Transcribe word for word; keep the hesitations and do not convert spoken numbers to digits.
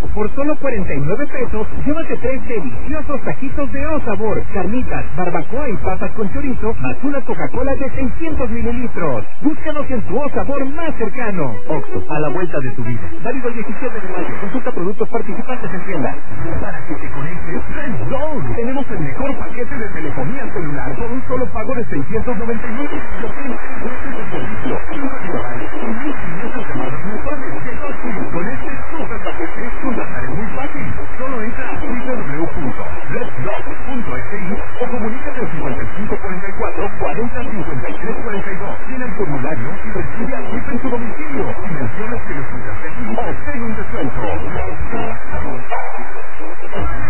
Por solo cuarenta y nueve pesos, llévate tres deliciosos taquitos de O Sabor, carnitas, barbacoa y papas con chorizo, más una Coca-Cola de seiscientos mililitros. Búscanos en tu O Sabor más cercano. Oxxo, a la vuelta de tu vida. Válido el diecisiete de mayo. Consulta productos participantes en tienda. Para que te conectes, Red Zone. Tenemos el mejor paquete de telefonía celular por un solo pago de seiscientos noventa y nueve. Lo tienes de servicio, un restaurante, y mil quinientas llamadas mensuales. Que no tienes con este super paquete. Contratar es muy fácil. Solo entra a w w w punto red zone punto s i o comunícate al cincuenta y cinco cuarenta y cuatro cuarenta cincuenta y tres cuarenta y dos. Tiene el formulario y recibe a Chip en su domicilio. Y mencionas que lo escuchaste aquí. Obtén un descuento.